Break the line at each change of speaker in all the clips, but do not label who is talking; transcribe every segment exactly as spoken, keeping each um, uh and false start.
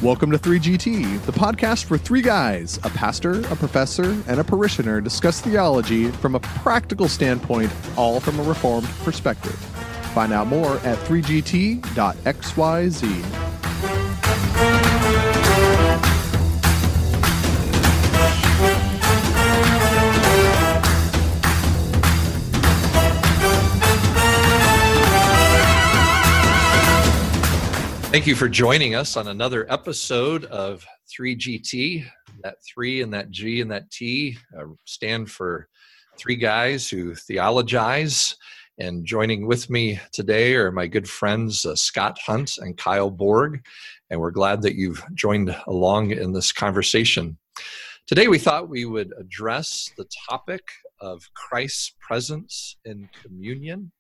Welcome to three G T, the podcast where three guys, a pastor, a professor, and a parishioner discuss theology from a practical standpoint, all from a Reformed perspective. Find out more at three G T dot X Y Z.
Thank you for joining us on another episode of three G T. That three and that G and that T uh, stand for three guys who theologize. And joining with me today are my good friends uh, Scott Hunt and Kyle Borg. And we're glad that you've joined along in this conversation. Today we thought we would address the topic of Christ's presence in communion.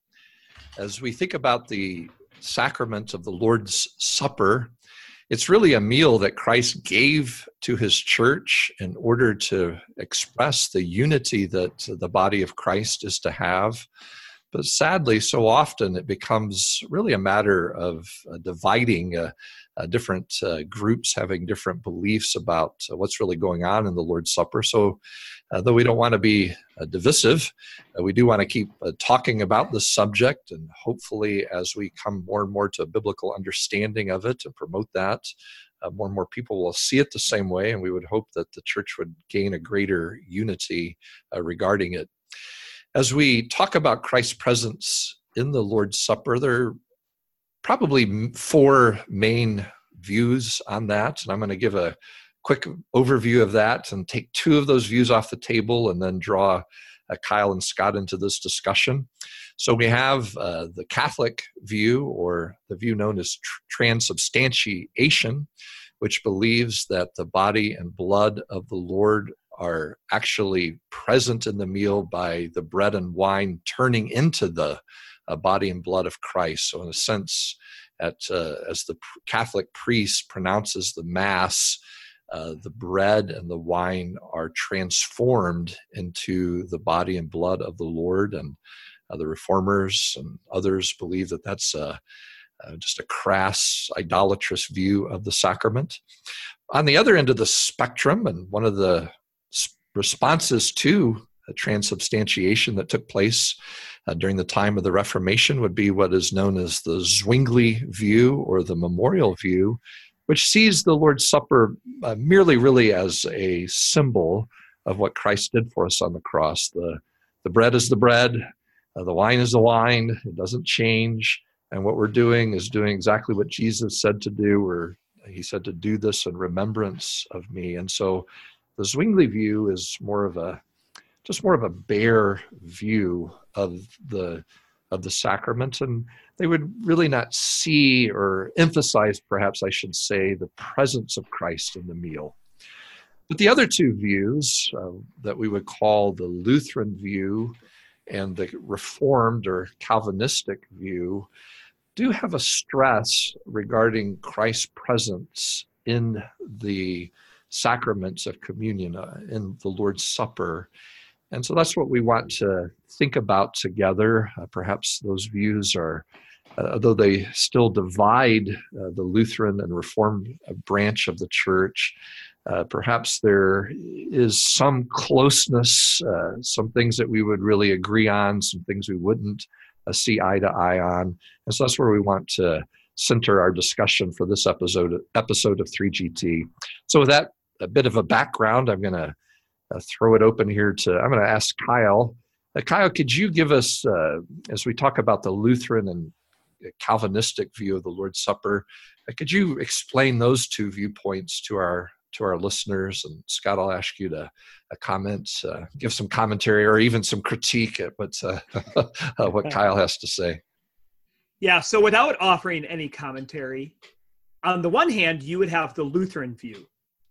As we think about the sacrament of the Lord's Supper, it's really a meal that Christ gave to his church in order to express the unity that the body of Christ is to have. But sadly, so often it becomes really a matter of uh, dividing uh, uh, different uh, groups having different beliefs about uh, what's really going on in the Lord's Supper. So uh, though we don't want to be uh, divisive, uh, we do want to keep uh, talking about this subject. And hopefully as we come more and more to a biblical understanding of it and promote that, uh, more and more people will see it the same way. And we would hope that the church would gain a greater unity uh, regarding it. As we talk about Christ's presence in the Lord's Supper, there are probably four main views on that. And I'm going to give a quick overview of that and take two of those views off the table and then draw uh, Kyle and Scott into this discussion. So we have uh, the Catholic view, or the view known as tr- transubstantiation, which believes that the body and blood of the Lord are actually present in the meal by the bread and wine turning into the uh, body and blood of Christ. So in a sense, at, uh, as the Catholic priest pronounces the Mass, uh, the bread and the wine are transformed into the body and blood of the Lord. And uh, the Reformers and others believe that that's a, uh, just a crass, idolatrous view of the sacrament. On the other end of the spectrum, and one of the responses to a transubstantiation that took place uh, during the time of the Reformation would be what is known as the Zwingli view, or the memorial view, which sees the Lord's Supper uh, merely really as a symbol of what Christ did for us on the cross. The, the bread is the bread, uh, the wine is the wine, it doesn't change, and what we're doing is doing exactly what Jesus said to do, or he said to do this in remembrance of me. And so the Zwingli view is more of a, just more of a bare view of the of the sacrament, and they would really not see or emphasize, perhaps I should say, the presence of Christ in the meal. But the other two views uh, that we would call the Lutheran view and the Reformed or Calvinistic view do have a stress regarding Christ's presence in the sacraments of communion, uh, in the Lord's Supper. And so that's what we want to think about together. Uh, perhaps those views are, uh, although they still divide uh, the Lutheran and Reformed branch of the church, uh, perhaps there is some closeness, uh, some things that we would really agree on, some things we wouldn't uh, see eye to eye on. And so that's where we want to center our discussion for this episode, episode of three G T. So with that, a bit of a background, I'm going to uh, throw it open here to, I'm going to ask Kyle. Uh, Kyle, could you give us, uh, as we talk about the Lutheran and Calvinistic view of the Lord's Supper, uh, could you explain those two viewpoints to our to our listeners? And Scott, I'll ask you to uh, comment, uh, give some commentary or even some critique at what, uh, uh, what Kyle has to say.
Yeah, so without offering any commentary, on the one hand, you would have the Lutheran view.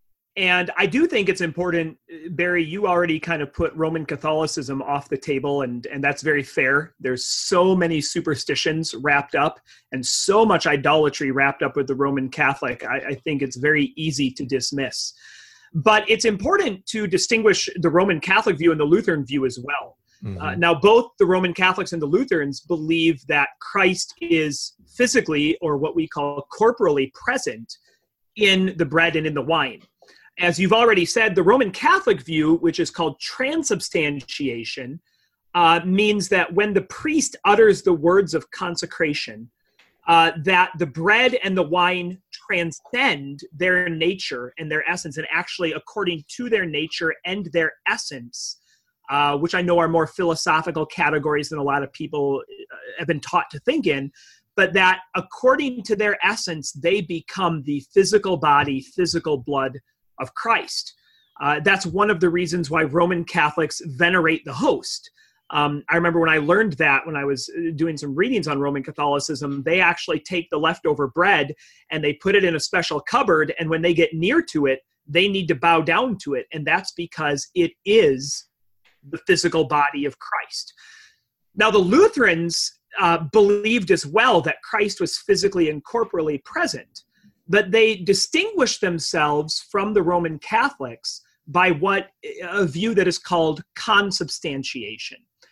And I do think it's important, Barry, you already kind of put Roman Catholicism off the table, and, and that's very fair. There's so many superstitions wrapped up and so much idolatry wrapped up with the Roman Catholic. I, I think it's very easy to dismiss. But it's important to distinguish the Roman Catholic view and the Lutheran view as well. Mm-hmm. Uh, now, both the Roman Catholics and the Lutherans believe that Christ is physically, or what we call corporally, present in the bread and in the wine. As you've already said, the Roman Catholic view, which is called transubstantiation, uh, means that when the priest utters the words of consecration, uh, that the bread and the wine transcend their nature and their essence, and actually, according to their nature and their essence, uh, which I know are more philosophical categories than a lot of people have been taught to think in, but that according to their essence, they become the physical body, physical blood of Christ. Uh, that's one of the reasons why Roman Catholics venerate the host. Um, I remember when I learned that when I was doing some readings on Roman Catholicism, they actually take the leftover bread and they put it in a special cupboard, and when they get near to it, they need to bow down to it, and that's because it is the physical body of Christ. Now, the Lutherans uh, believed as well that Christ was physically and corporally present, but they distinguished themselves from the Roman Catholics by what a view that is called consubstantiation.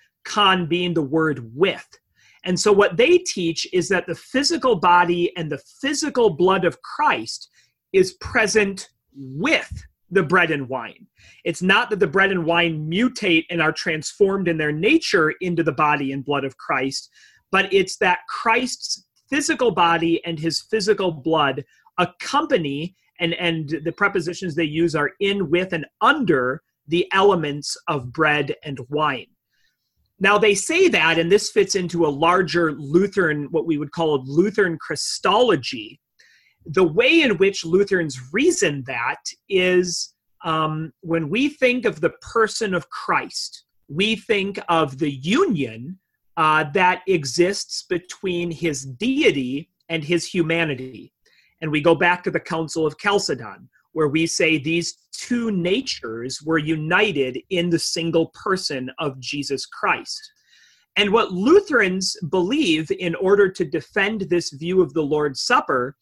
Con being the word with. And so what they teach is that the physical body and the physical blood of Christ is present with the bread and wine. It's not that the bread and wine mutate and are transformed in their nature into the body and blood of Christ, but it's that Christ's physical body and his physical blood accompany, and, and the prepositions they use are in, with, and under the elements of bread and wine. Now, they say that, and this fits into a larger Lutheran, what we would call Lutheran Christology. The way in which Lutherans reason that is um, when we think of the person of Christ, we think of the union uh, that exists between his deity and his humanity. And we go back to the Council of Chalcedon, where we say these two natures were united in the single person of Jesus Christ. And what Lutherans believe in order to defend this view of the Lord's Supper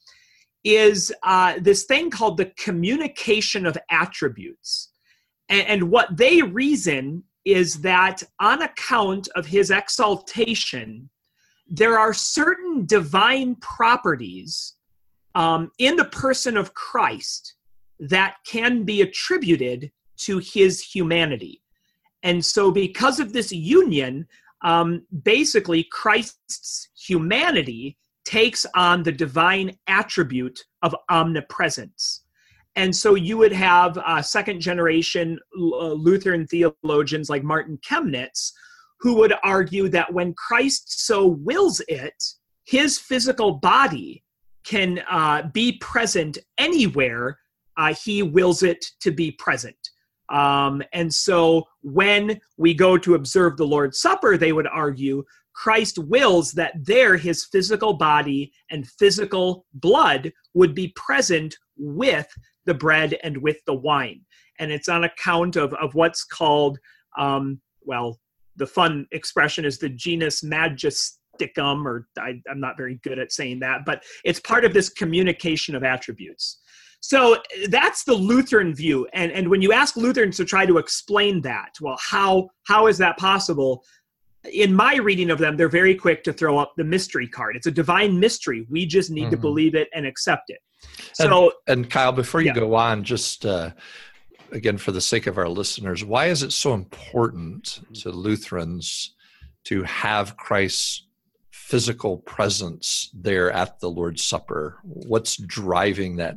is uh, this thing called the communication of attributes. And, and what they reason is that on account of his exaltation, there are certain divine properties um, in the person of Christ that can be attributed to his humanity. And so because of this union, um, basically Christ's humanity takes on the divine attribute of omnipresence. And so you would have uh, second generation uh, Lutheran theologians like Martin Chemnitz, who would argue that when Christ so wills it, his physical body can uh, be present anywhere uh, he wills it to be present. Um, and so when we go to observe the Lord's Supper, they would argue Christ wills that there his physical body and physical blood would be present with the bread and with the wine. And it's on account of, of what's called, um, well, the fun expression is the genus majesticum, or I, I'm not very good at saying that, but it's part of this communication of attributes. So that's the Lutheran view. And, and when you ask Lutherans to try to explain that, well, how how is that possible? In my reading of them, they're very quick to throw up the mystery card. It's a divine mystery. We just need mm-hmm. to believe it and accept it. So,
and, and Kyle, before you
yeah.
go on, just uh, again, for the sake of our listeners, why is it so important to Lutherans to have Christ's physical presence there at the Lord's Supper? What's driving that?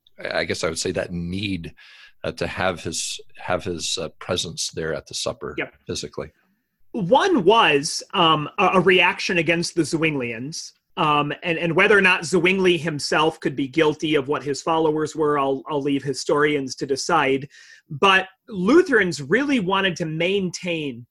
I guess I would say that need uh, to have his have his uh, presence there at the supper yep. physically.
One was um, a, a reaction against the Zwinglians, um, and, and whether or not Zwingli himself could be guilty of what his followers were, I'll, I'll leave historians to decide. But Lutherans really wanted to maintain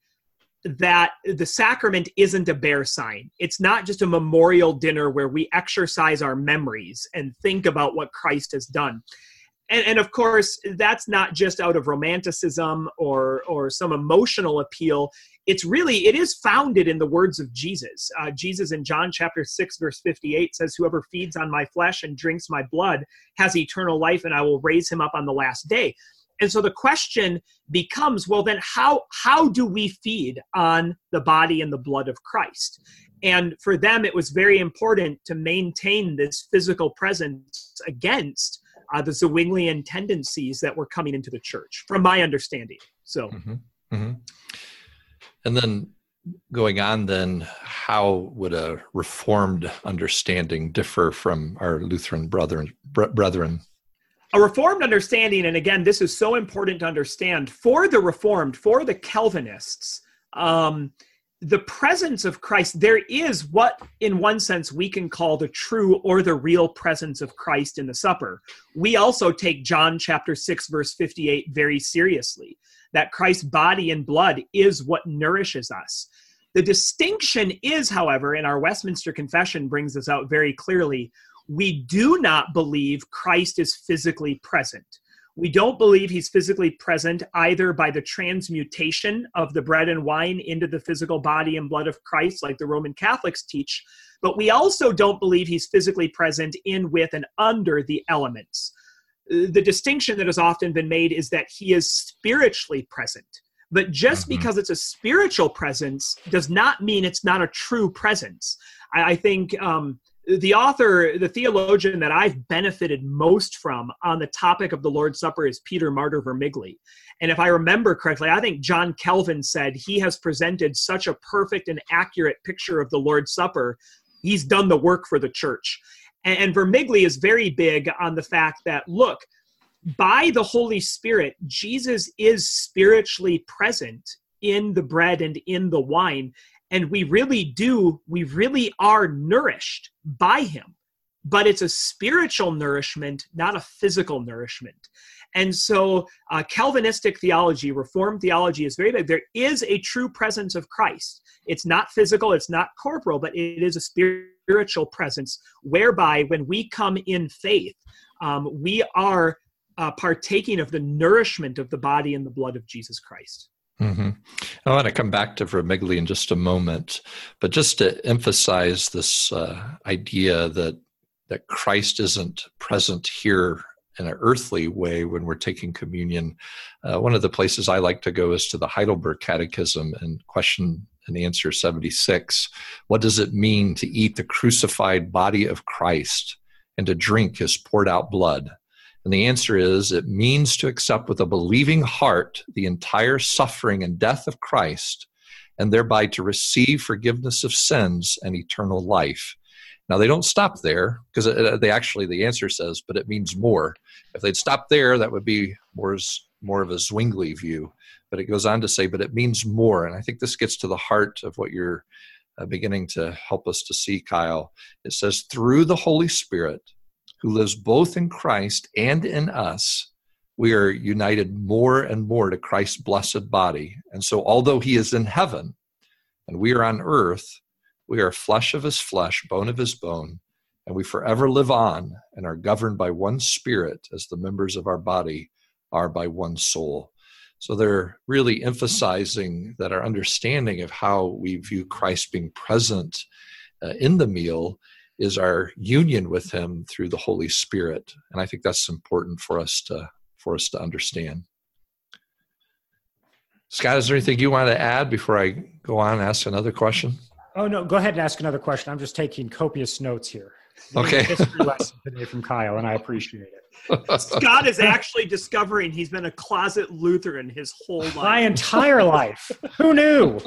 that the sacrament isn't a bear sign. It's not just a memorial dinner where we exercise our memories and think about what Christ has done. And, and of course, that's not just out of romanticism or, or some emotional appeal. It's really, it is founded in the words of Jesus. Uh, Jesus in John chapter six, verse fifty-eight says, "Whoever feeds on my flesh and drinks my blood has eternal life, and I will raise him up on the last day." And so the question becomes, well, then how, how do we feed on the body and the blood of Christ? And for them, it was very important to maintain this physical presence against uh, the Zwinglian tendencies that were coming into the church, from my understanding. So,
mm-hmm. Mm-hmm. And then going on, then how would a Reformed understanding differ from our Lutheran brethren? Brethren?
A Reformed understanding, and again, this is so important to understand, for the Reformed, for the Calvinists, um, the presence of Christ, there is what, in one sense, we can call the true or the real presence of Christ in the supper. We also take John chapter six, verse fifty-eight very seriously, that Christ's body and blood is what nourishes us. The distinction is, however, and our Westminster Confession brings this out very clearly, we do not believe Christ is physically present. We don't believe he's physically present either by the transmutation of the bread and wine into the physical body and blood of Christ, like the Roman Catholics teach, but we also don't believe he's physically present in, with, and under the elements. The distinction that has often been made is that he is spiritually present. But just mm-hmm. because it's a spiritual presence does not mean it's not a true presence. I, I think um, the author, the theologian that I've benefited most from on the topic of the Lord's Supper is Peter Martyr Vermigli. And if I remember correctly, I think John Calvin said he has presented such a perfect and accurate picture of the Lord's Supper. He's done the work for the church. And, and Vermigli is very big on the fact that, look, by the Holy Spirit, Jesus is spiritually present in the bread and in the wine. And we really do, we really are nourished by him. But it's a spiritual nourishment, not a physical nourishment. And so uh, Calvinistic theology, Reformed theology is very big. There is a true presence of Christ. It's not physical, it's not corporal, but it is a spiritual presence whereby when we come in faith, um, we are Uh, partaking of the nourishment of the body and the blood of Jesus Christ.
Mm-hmm. I want to come back to Vermigli in just a moment, but just to emphasize this uh, idea that that Christ isn't present here in an earthly way when we're taking communion. Uh, one of the places I like to go is to the Heidelberg Catechism and question and answer seventy-six. What does it mean to eat the crucified body of Christ and to drink his poured out blood? And the answer is, it means to accept with a believing heart the entire suffering and death of Christ, and thereby to receive forgiveness of sins and eternal life. Now, they don't stop there, because they actually, the answer says, but it means more. If they'd stop there, that would be more, more of a Zwingli view. But it goes on to say, but it means more. And I think this gets to the heart of what you're uh, beginning to help us to see, Kyle. It says, through the Holy Spirit, who lives both in Christ and in us, we are united more and more to Christ's blessed body. And so although he is in heaven and we are on earth, we are flesh of his flesh, bone of his bone, and we forever live on and are governed by one spirit as the members of our body are by one soul. So they're really emphasizing that our understanding of how we view Christ being present uh, in the meal is our union with him through the Holy Spirit. And I think that's important for us to for us to understand. Scott, is there anything you want to add before I go on and ask another question?
Oh, no, go ahead and ask another question. I'm just taking copious notes here.
Okay.
History lesson today from Kyle, and I appreciate it.
Scott is actually discovering he's been a closet Lutheran his whole life.
My entire life. Who knew?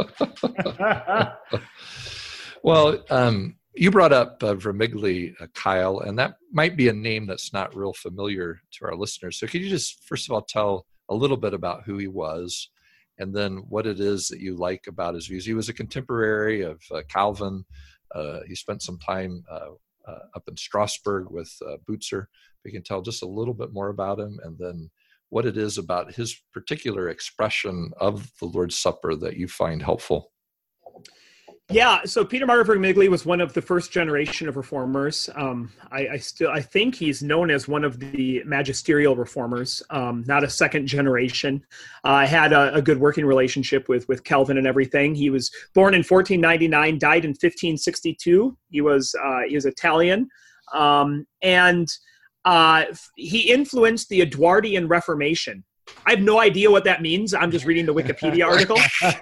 Well, um, you brought up uh, Vermigli, uh, Kyle, and that might be a name that's not real familiar to our listeners. So could you just, first of all, tell a little bit about who he was, and then what it is that you like about his views? He was a contemporary of uh, Calvin. Uh, he spent some time uh, uh, up in Strasbourg with uh, Butzer. We can tell just a little bit more about him, and then what it is about his particular expression of the Lord's Supper that you find helpful.
Yeah, so Peter Martyr Vermigli was one of the first generation of reformers. Um, I, I still I think he's known as one of the magisterial reformers, um, not a second generation. I uh, had a, a good working relationship with with Calvin and everything. He was born in fourteen ninety-nine, died in fifteen sixty-two. He was uh, he was Italian, um, and uh, he influenced the Edwardian Reformation. I have no idea what that means. I'm just reading the Wikipedia article.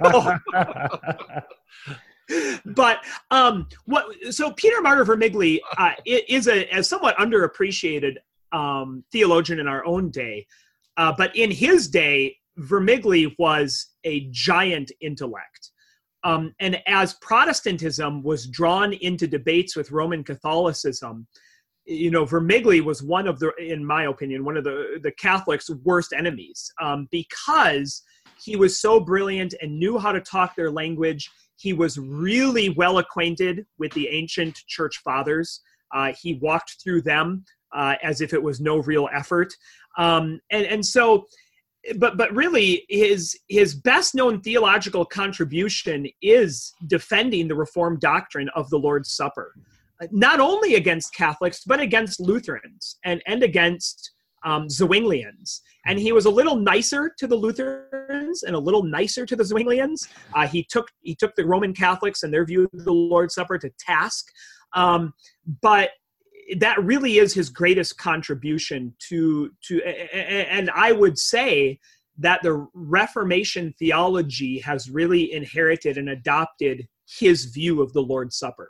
But um, what? So Peter Martyr Vermigli uh, is a, a somewhat underappreciated um, theologian in our own day. Uh, but in his day, Vermigli was a giant intellect. Um, and as Protestantism was drawn into debates with Roman Catholicism, you know, Vermigli was one of the, in my opinion, one of the, the Catholics' worst enemies, um, because he was so brilliant and knew how to talk their language. He was really well acquainted with the ancient church fathers. Uh, he walked through them uh, as if it was no real effort. Um, and, and so, but but really, his his best known theological contribution is defending the Reformed doctrine of the Lord's Supper, not only against Catholics, but against Lutherans and, and against um, Zwinglians. And he was a little nicer to the Lutherans and a little nicer to the Zwinglians. Uh, he took he took the Roman Catholics and their view of the Lord's Supper to task. Um, but that really is his greatest contribution to, to, and I would say that the Reformation theology has really inherited and adopted his view of the Lord's Supper.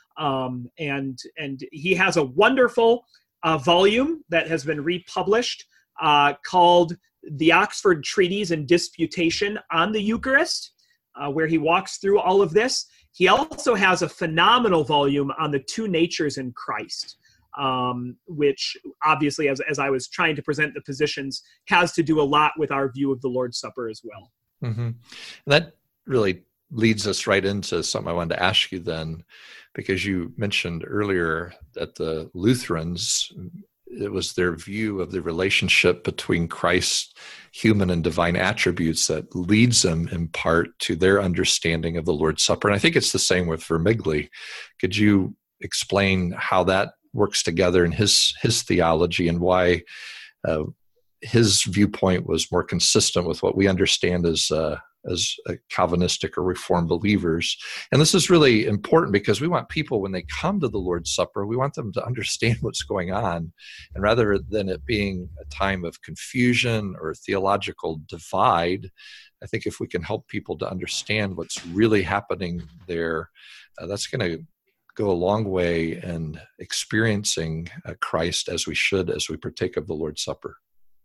Um, and, and he has a wonderful uh, volume that has been republished uh, called The Oxford Treatise and Disputation on the Eucharist, uh, where he walks through all of this. He also has a phenomenal volume on the two natures in Christ, um, which obviously, as, as I was trying to present the positions, has to do a lot with our view of the Lord's Supper as well.
Mm-hmm. That really leads us right into something I wanted to ask you then, because you mentioned earlier that the Lutherans, it was their view of the relationship between Christ's human and divine attributes that leads them in part to their understanding of the Lord's Supper. And I think it's the same with Vermigli. Could you explain how that works together in his his theology and why uh, his viewpoint was more consistent with what we understand as uh, as uh, Calvinistic or Reformed believers? And this is really important because we want people, when they come to the Lord's Supper, we want them to understand what's going on. And rather than it being a time of confusion or theological divide, I think if we can help people to understand what's really happening there, uh, that's going to go a long way in experiencing uh, Christ as we should as we partake of the Lord's Supper.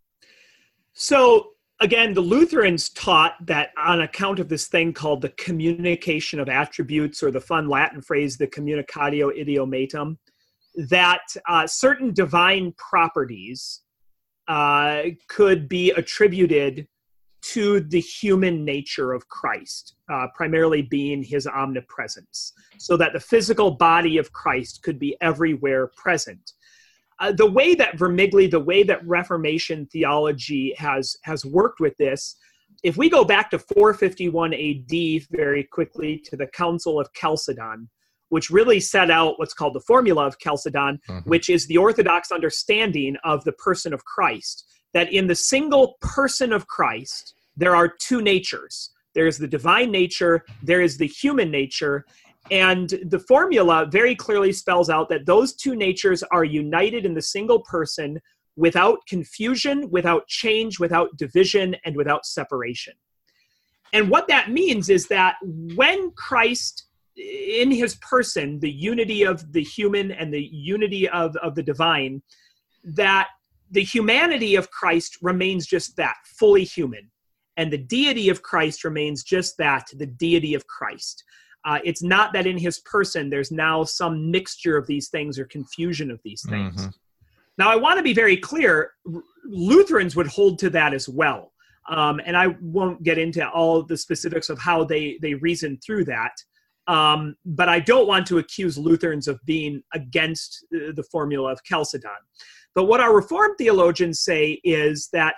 So again, the Lutherans taught that on account of this thing called the communication of attributes, or the fun Latin phrase, the communicatio idiomatum, that uh, certain divine properties uh, could be attributed to the human nature of Christ, uh, primarily being his omnipresence, so that the physical body of Christ could be everywhere present. Uh, the way that Vermigli, the way that Reformation theology has, has worked with this, if we go back to four fifty-one A D very quickly to the Council of Chalcedon, which really set out what's called the formula of Chalcedon, mm-hmm. which is the Orthodox understanding of the person of Christ, that in the single person of Christ, there are two natures. There's the divine nature, there is the human nature, and the formula very clearly spells out that those two natures are united in the single person without confusion, without change, without division, and without separation. And what that means is that when Christ, in his person, the unity of the human and the unity of, of the divine, that the humanity of Christ remains just that, fully human. And the deity of Christ remains just that, the deity of Christ. Uh, it's not that in his person there's now some mixture of these things or confusion of these things. Mm-hmm. Now, I want to be very clear, Lutherans would hold to that as well. Um, and I won't get into all the specifics of how they, they reason through that. Um, but I don't want to accuse Lutherans of being against the formula of Chalcedon. But what our Reformed theologians say is that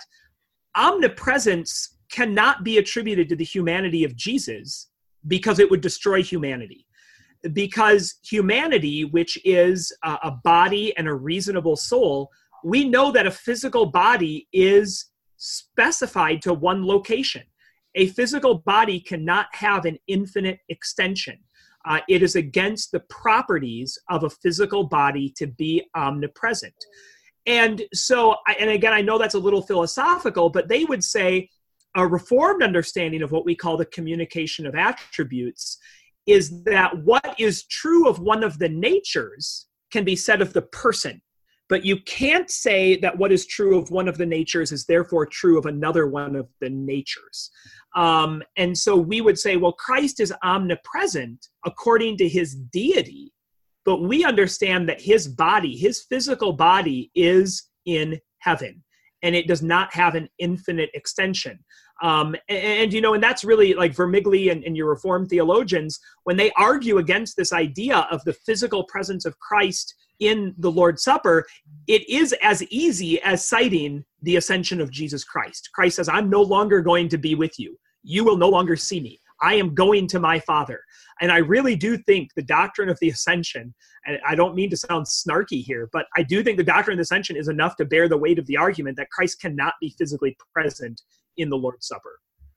omnipresence cannot be attributed to the humanity of Jesus because it would destroy humanity. Because humanity, which is a, a body and a reasonable soul, we know that a physical body is specified to one location. A physical body cannot have an infinite extension. Uh, it is against the properties of a physical body to be omnipresent. And so, and again, I know that's a little philosophical, but they would say a Reformed understanding of what we call the communication of attributes is that what is true of one of the natures can be said of the person. but you can't say that what is true of one of the natures is therefore true of another one of the natures. Um, and so we would say, well, Christ is omnipresent according to his deity, but we understand that his body, his physical body, is in heaven, and it does not have an infinite extension. Um, and, and, you know, and that's really like Vermigli and, and your Reformed theologians, when they argue against this idea of the physical presence of Christ in the Lord's Supper, it is as easy as citing the ascension of Jesus Christ. Christ says, I'm no longer going to be with you. You will no longer see me. I am going to my Father. And I really do think the doctrine of the ascension, and I don't mean to sound snarky here, but I do think the doctrine of the ascension is enough to bear the weight of the argument that Christ cannot be physically present in the Lord's Supper.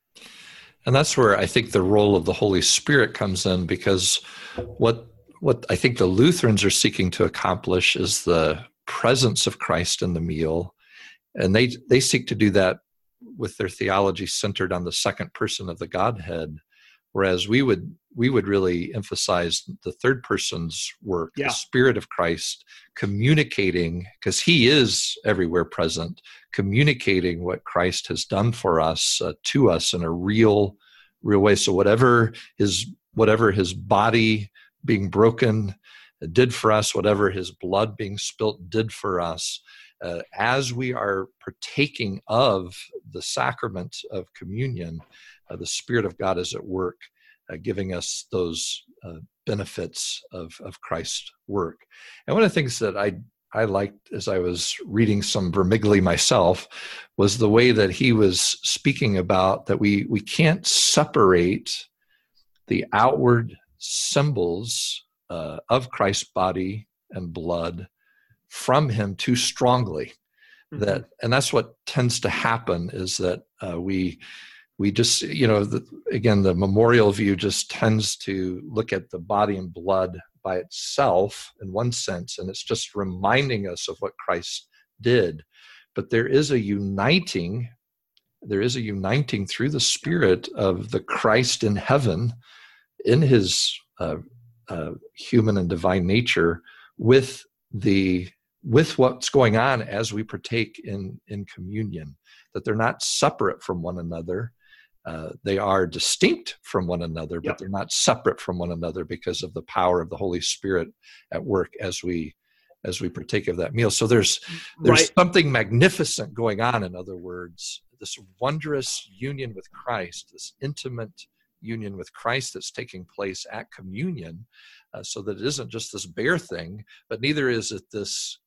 And that's where I think the role of the Holy Spirit comes in, because what what I think the Lutherans are seeking to accomplish is the presence of Christ in the meal. And they they seek to do that with their theology centered on the second person of the Godhead, whereas we would we would really emphasize the third person's work,
yeah.
the Spirit of Christ communicating, because he is everywhere present, communicating what Christ has done for us uh, to us in a real, real way. So whatever his whatever his body being broken did for us, whatever his blood being spilt did for us, uh, as we are partaking of the sacrament of communion, uh, the Spirit of God is at work, uh, giving us those uh, benefits of, of Christ's work. And one of the things that I I liked as I was reading some Vermigli myself was the way that he was speaking about that we we can't separate the outward symbols uh, of Christ's body and blood from him too strongly. Mm-hmm. That and that's what tends to happen is that uh, we we just you know the, again the memorial view just tends to look at the body and blood by itself in one sense, and it's just reminding us of what Christ did. But there is a uniting, there is a uniting through the Spirit of the Christ in heaven, in his uh, uh, human and divine nature, with the with what's going on as we partake in in communion. That they're not separate from one another. Uh, they are distinct from one another, but yep. they're not separate from one another because of the power of the Holy Spirit at work as we as we partake of that meal. So there's there's
right.
something magnificent going on, in other words, this wondrous union with Christ, this intimate union with Christ that's taking place at communion, uh, so that it isn't just this bare thing, but neither is it this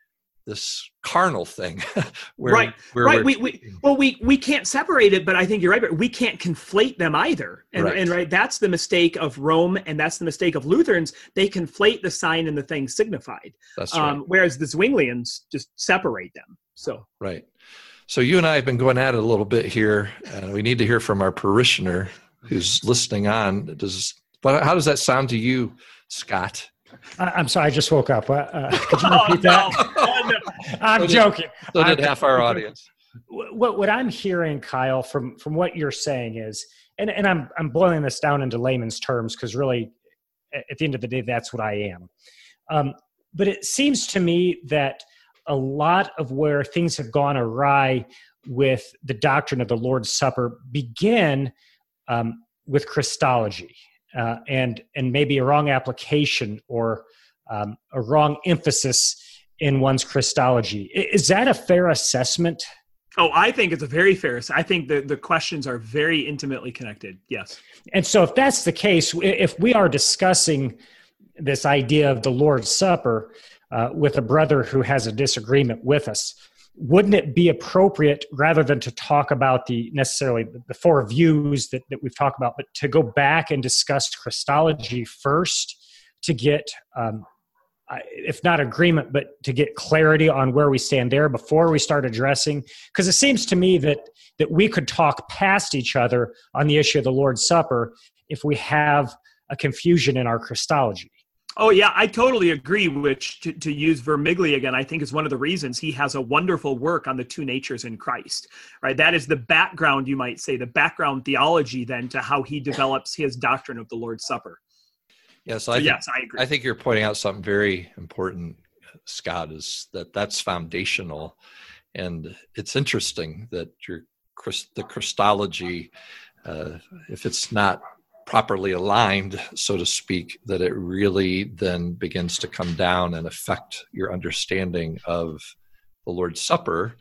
this carnal thing. where,
right,
where
right. We, we well, we we can't separate it, but I think you're right. But we can't conflate them either. And
right.
and right, that's the mistake of Rome, and that's the mistake of Lutherans. They conflate the sign and the thing signified.
That's right.
Um, whereas the Zwinglians just separate them. So
right. So you and I have been going at it a little bit here, and we need to hear from our parishioner who's listening on. Does but how does that sound to you, Scott?
I'm sorry, I just woke up. Uh, could you repeat that?
Oh, no.
I'm
so did,
joking.
So did
I'm,
half our audience.
What what I'm hearing, Kyle, from from what you're saying is, and, and I'm I'm boiling this down into layman's terms because really, at the end of the day, that's what I am. Um, but it seems to me that a lot of where things have gone awry with the doctrine of the Lord's Supper begin um, with Christology. Uh, and and maybe a wrong application or um, a wrong emphasis in one's Christology. Is that a fair assessment?
Oh, I think it's a very fair. I think the, the questions are very intimately connected. Yes.
And so if that's the case, if we are discussing this idea of the Lord's Supper uh, with a brother who has a disagreement with us, wouldn't it be appropriate, rather than to talk about the necessarily the four views that, that we've talked about, but to go back and discuss Christology first to get, um, if not agreement, but to get clarity on where we stand there before we start addressing? Because it seems to me that that we could talk past each other on the issue of the Lord's Supper if we have a confusion in our Christology.
Oh, yeah, I totally agree, which to, to use Vermigli again, I think is one of the reasons he has a wonderful work on the two natures in Christ, right? That is the background, you might say, the background theology then to how he develops his doctrine of the Lord's Supper.
Yes,
so
I think,
yes, I agree.
I think you're pointing out something very important Scott, is that that's foundational. And it's interesting that your the Christology, uh, if it's not properly aligned, so to speak, that it really then begins to come down and affect your understanding of the Lord's Supper.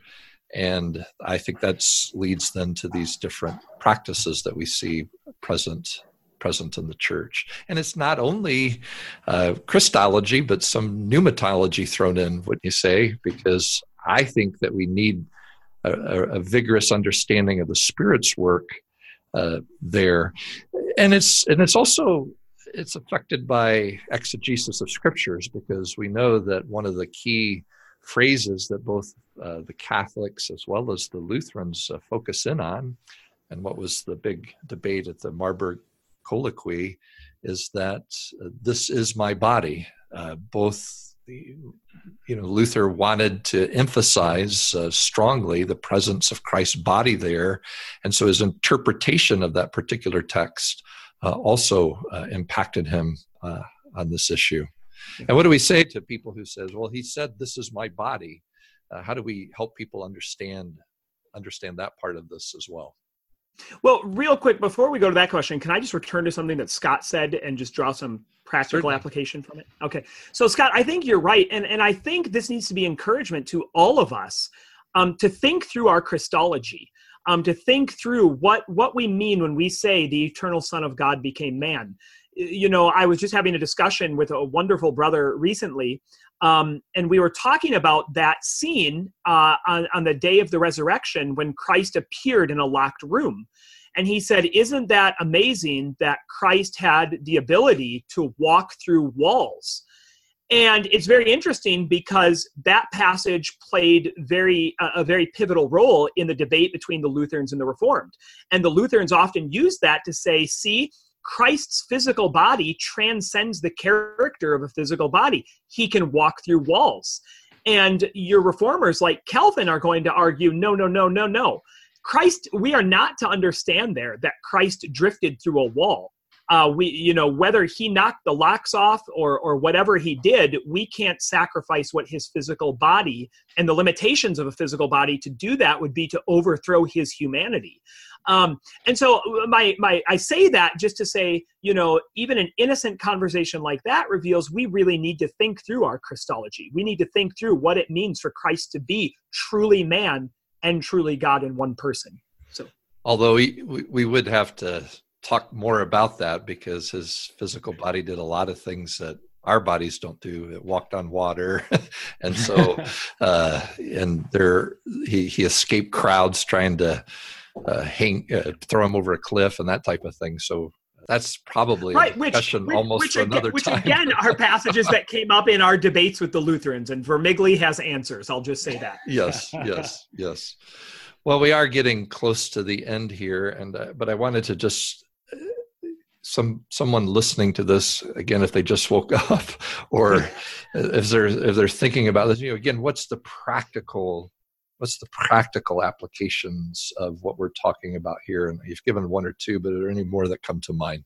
And I think that leads then to these different practices that we see present present in the church. And it's not only uh, Christology, but some pneumatology thrown in, wouldn't you say? Because I think that we need a, a, a vigorous understanding of the Spirit's work uh, there. And it's and it's also, it's affected by exegesis of scriptures, because we know that one of the key phrases that both uh, the Catholics as well as the Lutherans uh, focus in on, and what was the big debate at the Marburg Colloquy, is that uh, this is my body. Uh, both, the, you know, Luther wanted to emphasize uh, strongly the presence of Christ's body there, and so his interpretation of that particular text uh, also uh, impacted him uh, on this issue. And what do we say to people who says, well, he said, this is my body? Uh, how do we help people understand understand that part of this as well?
Well, real quick, before we go to that question, can I just return to something that Scott said and just draw some practical
Certainly.
application from it? Okay. So, Scott, I think you're right. And, and I think this needs to be encouragement to all of us um, to think through our Christology, um, to think through what, what we mean when we say the eternal Son of God became man. You know, I was just having a discussion with a wonderful brother recently, um, and we were talking about that scene uh, on, on the day of the resurrection when Christ appeared in a locked room. And he said, isn't that amazing that Christ had the ability to walk through walls? And it's very interesting because that passage played very uh, a very pivotal role in the debate between the Lutherans and the Reformed. And the Lutherans often use that to say, see, Christ's physical body transcends the character of a physical body. He can walk through walls. And your reformers like Calvin are going to argue, no, no, no, no, no. Christ, we are not to understand there that Christ drifted through a wall. Uh, we, you know, whether he knocked the locks off or or whatever he did, we can't sacrifice what his physical body and the limitations of a physical body. To do that would be to overthrow his humanity. Um, and so my my I say that just to say, you know, even an innocent conversation like that reveals we really need to think through our Christology. We need to think through what it means for Christ to be truly man and truly God in one person. So,
although we we, we would have to talk more about that, because his physical body did a lot of things that our bodies don't do. It walked on water. and so, uh, and there, he, he escaped crowds trying to uh, hang, uh, throw him over a cliff and that type of thing. So that's probably
right,
a discussion
which,
almost
which,
for
again,
another
which
time.
Which again are passages that came up in our debates with the Lutherans, and Vermigli has answers. I'll just say that.
Yes, yes, yes. Well, we are getting close to the end here, and uh, but I wanted to just some someone listening to this again, if they just woke up, or if they're if they're thinking about this, you know, again, what's the practical what's the practical applications of what we're talking about here? And you've given one or two, but are there any more that come to mind?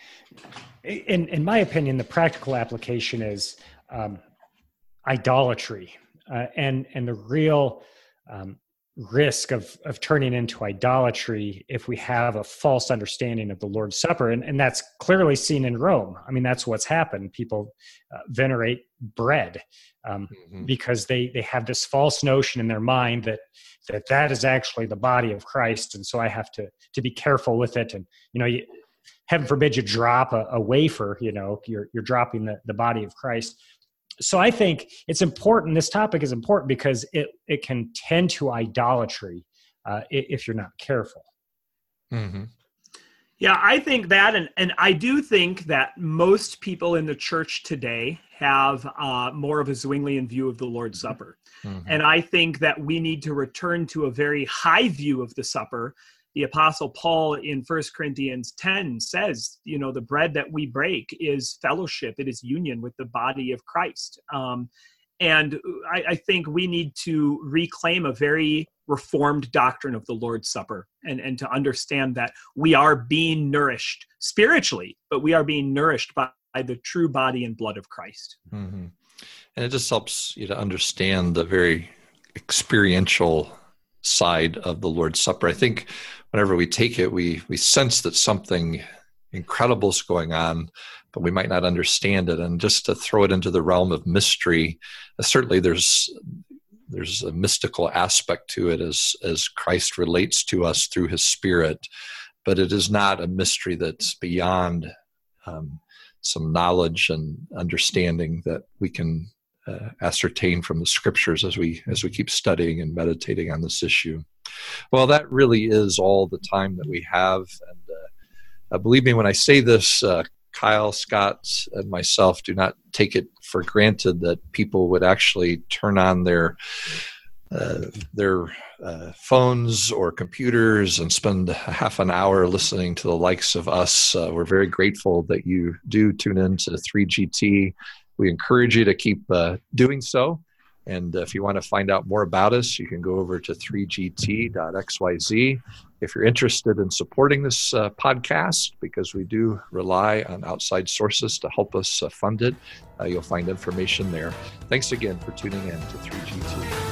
In in my opinion, the practical application is um, idolatry, uh, and and the real um, risk of of turning into idolatry if we have a false understanding of the Lord's Supper. And, and that's clearly seen in Rome. I mean, that's what's happened. People uh, venerate bread um, mm-hmm. because they, they have this false notion in their mind that, that that is actually the body of Christ. And so I have to, to be careful with it. And, you know, you, heaven forbid you drop a, a wafer, you know, you're, you're dropping the, the body of Christ. So I think it's important, this topic is important because it, it can tend to idolatry uh, if you're not careful.
Mm-hmm.
Yeah, I think that, and, and I do think that most people in the church today have uh, more of a Zwinglian view of the Lord's Supper. Mm-hmm. And I think that we need to return to a very high view of the supper. The Apostle Paul in First Corinthians ten says, you know, the bread that we break is fellowship. It is union with the body of Christ. Um, and I, I think we need to reclaim a very reformed doctrine of the Lord's Supper and, and to understand that we are being nourished spiritually, but we are being nourished by, by the true body and blood of Christ.
Mm-hmm. And it just helps you to understand the very experiential side of the Lord's Supper. I think whenever we take it, we we sense that something incredible is going on, but we might not understand it. And just to throw it into the realm of mystery, uh, certainly there's there's a mystical aspect to it as as Christ relates to us through his Spirit, but it is not a mystery that's beyond um, some knowledge and understanding that we can uh, ascertain from the scriptures as we as we keep studying and meditating on this issue. Well, that really is all the time that we have. And uh, uh, believe me when I say this, uh, Kyle, Scott, and myself do not take it for granted that people would actually turn on their uh, their uh, phones or computers and spend half an hour listening to the likes of us. Uh, we're very grateful that you do tune in to three G T. We encourage you to keep uh, doing so. And if you want to find out more about us, you can go over to three G T dot x y z. If you're interested in supporting this uh, podcast, because we do rely on outside sources to help us uh, fund it, uh, you'll find information there. Thanks again for tuning in to three G T.